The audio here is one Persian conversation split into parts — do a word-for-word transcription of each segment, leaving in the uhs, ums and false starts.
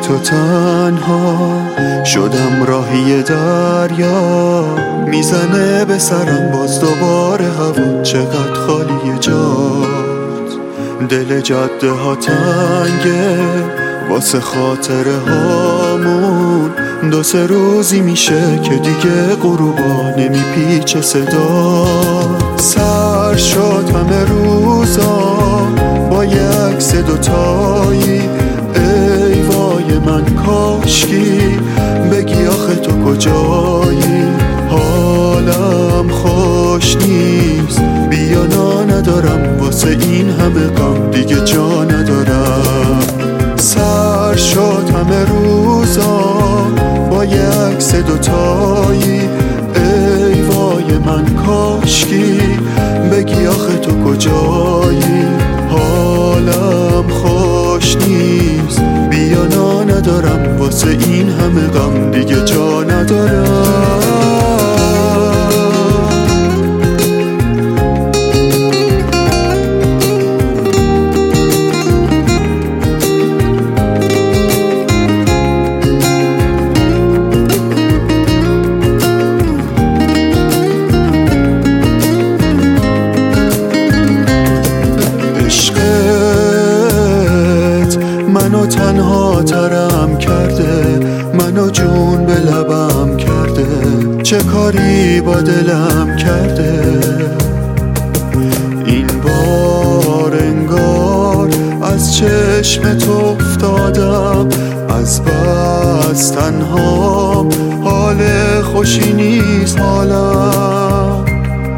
تو تنها شدم راهی دریا، میزنه به سرم باز دوباره هوا، چقدر خالی جات. دل جاده ها تنگه واسه خاطره هامون، دو سه روزی میشه که دیگه غروبا نمیپیچه صدا. سر شد همه روزا با یک عکس دوتایی، ای وای من کاشکی بگی آخه تو کجایی. حالم خوش نیست، بیا نا ندارم واسه این همه غم دیگه جا ندارم. سر شد همه روزا با یک عکس دوتایی، ای وای من کاشکی بگی آخه تو کجایی. حالم خوش نیست، بیا نا ندارم واسه این همه غم دیگه جا ندارم. منو تنها ترم کرده، منو جون به لبم کرده، چه کاری با دلم کرده. این بار انگار از چشم تو افتادم، از بس تنها حال خوشی نیست حالم.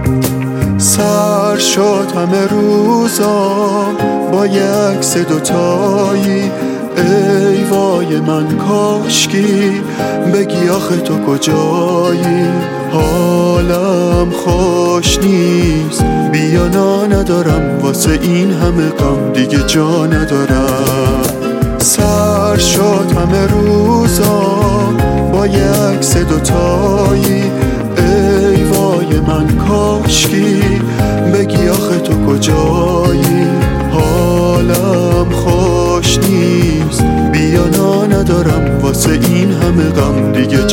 سر شد همه روزا با یک عکس دوتایی، ای وای من کاشکی بگی آخه تو کجایی. حالم خوش نیست، بیا نا ندارم واسه این همه غم دیگه جا ندارم. سر شد همه روزا با یک عکس دوتایی، ای وای من کاشکی بگی آخه تو کجایی. حالم خوش نیست، بیا نا ندارم واسه این همه غم دیگه